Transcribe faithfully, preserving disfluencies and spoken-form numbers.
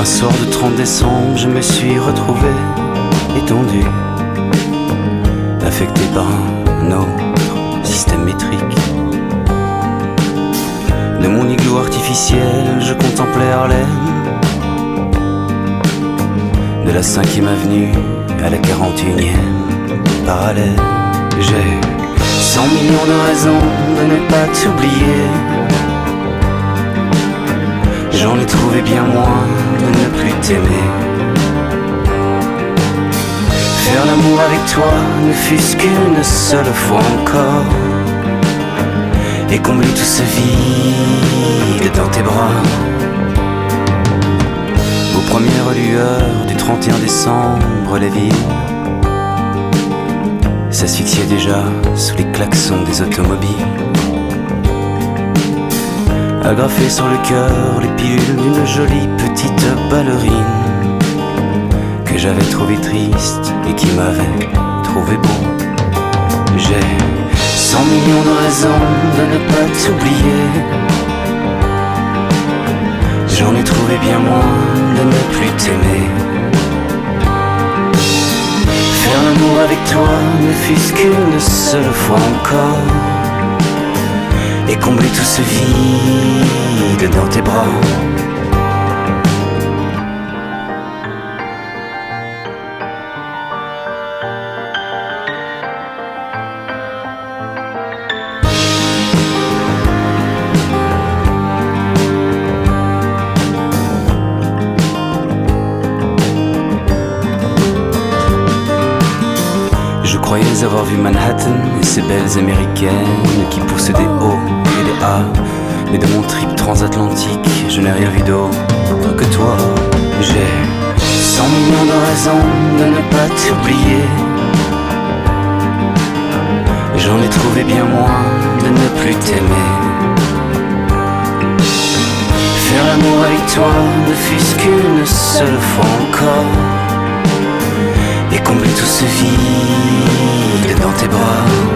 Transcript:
Un soir de trente décembre, je me suis retrouvé étendu, affecté par un autre système métrique. De mon igloo artificiel, je contemplais Harlem. De la cinquième avenue à la quarante et unième parallèle. J'ai cent millions de raisons de ne pas t'oublier. J'en ai trouvé bien moins de ne plus t'aimer. Faire l'amour avec toi ne fût-ce qu'une seule fois encore, et combler tout ce vide dans tes bras. Aux premières lueurs du trente et un décembre, la ville s'asphyxiait déjà sous les klaxons des automobiles. Agrafées sur le cœur les pilules d'une jolie petite ballerine que j'avais trouvée triste et qui m'avait trouvé beau. J'ai cent millions de raisons de ne pas t'oublier. J'en ai trouvé bien moins de ne plus t'aimer. Faire l'amour avec toi ne fût-ce qu'une seule fois encore, et combler tout ce vide dans tes bras. Je croyais avoir vu Manhattan et ses belles américaines qui poussent des hauts et des A. Mais de mon trip transatlantique, je n'ai rien vu d'autre que toi. J'ai cent millions de raisons de ne pas t'oublier. J'en ai trouvé bien moins de ne plus t'aimer. Faire l'amour avec toi ne fût-ce qu'une seule fois encore, et combler tout ce vide dans tes bras.